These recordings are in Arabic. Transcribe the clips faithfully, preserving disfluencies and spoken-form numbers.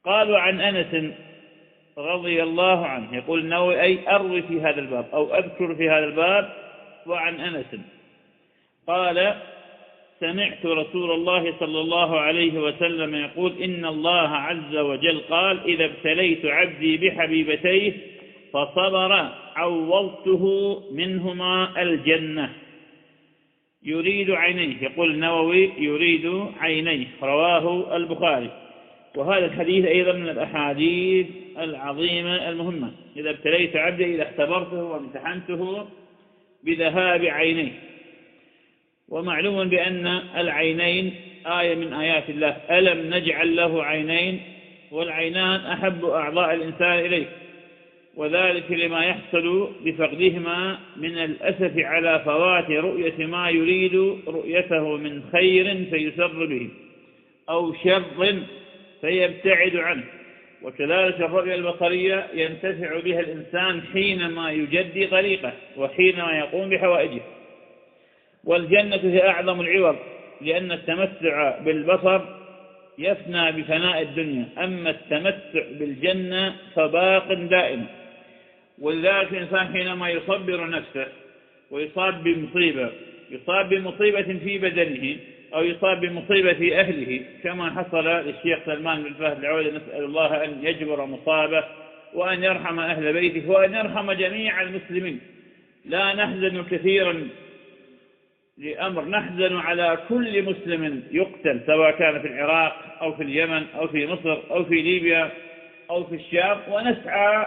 قالوا عن أنس رضي الله عنه، يقول النووي أي أروي في هذا الباب أو أذكر في هذا الباب. وعن أنس قال: سمعت رسول الله صلى الله عليه وسلم يقول: إن الله عز وجل قال: إذا ابتليت عبدي بحبيبتيه فصبر عوضته منهما الجنة. يريد عينيه، يقول النووي يريد عينيه، رواه البخاري. وهذا الحديث أيضا من الأحاديث العظيمة المهمة. إذا ابتليت عبدي، إذا اختبرته وامتحنته بذهاب عينيه. ومعلوم بأن العينين آية من آيات الله: ألم نجعل له عينين؟ والعينان أحب أعضاء الإنسان إليه، وذلك لما يحصل بفقدهما من الأسف على فوات رؤية ما يريد رؤيته من خير فيسر به، أو شر فيبتعد عنه. وكذلك الرؤية البصرية ينتفع بها الإنسان حينما يجدي طريقه وحينما يقوم بحوائجه. والجنة هي أعظم العوض، لأن التمتع بالبصر يفنى بفناء الدنيا، أما التمتع بالجنة فباق دائم. ولذلك الإنسان حينما يصبر نفسه ويصاب بمصيبة، يصاب بمصيبة في بدنه أو يصاب بمصيبة في أهله، كما حصل للشيخ سلمان بن فهد العودة، نسأل الله أن يجبر مصابه وأن يرحم أهل بيته وأن يرحم جميع المسلمين. لا نحزن كثيرا لأمر، نحزن على كل مسلم يقتل، سواء كان في العراق أو في اليمن أو في مصر أو في ليبيا أو في الشام، ونسعى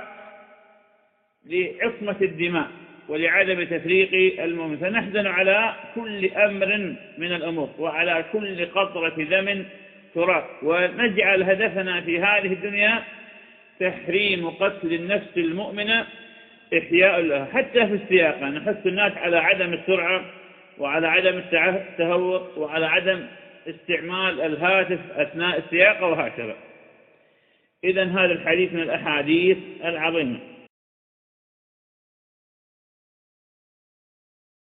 لعصمة الدماء ولعدم تفريق المؤمن. فنحزن على كل أمر من الأمور وعلى كل قطرة دم تراق، ونجعل هدفنا في هذه الدنيا تحريم قتل النفس المؤمنة، إحياء لها. حتى في السياق نحث الناس على عدم السرعة وعلى عدم التهور وعلى عدم استعمال الهاتف أثناء السياقة وهكذا. إذن هذا الحديث من الأحاديث العظيمة.